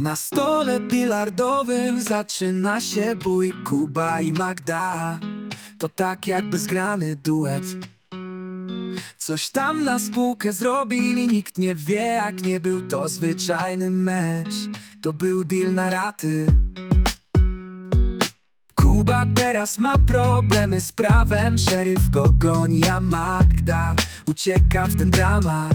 Na stole bilardowym zaczyna się bój Kuba i Magda. To tak jakby zgrany duet. Coś tam na spółkę zrobili, nikt nie wie, jak nie był to zwyczajny mecz. To był deal na raty. Kuba teraz ma problemy z prawem, szeryf go goni, a Magda ucieka w ten dramat.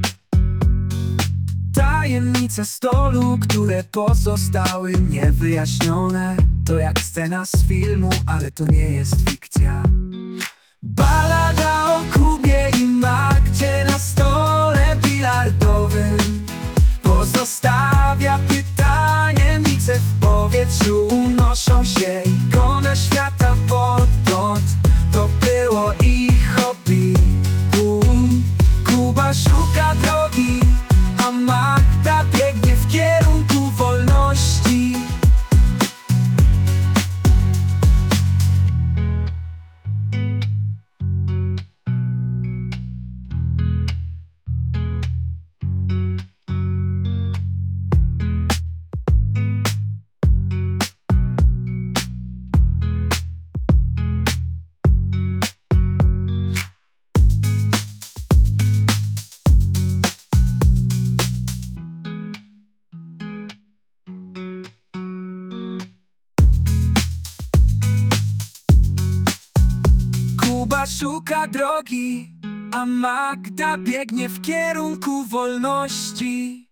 Tajemnice stolu, które pozostały niewyjaśnione, to jak scena z filmu, ale to nie jest fikcja. Balada o Kubie i Magdzie na stole bilardowym pozostawia tajemnice w powietrzu, unoszą się ikony świata potąd. To było ich hobby. Kuba szuka drogi, a Magda biegnie w kierunku wolności. Kuba szuka drogi, a Magda biegnie w kierunku wolności.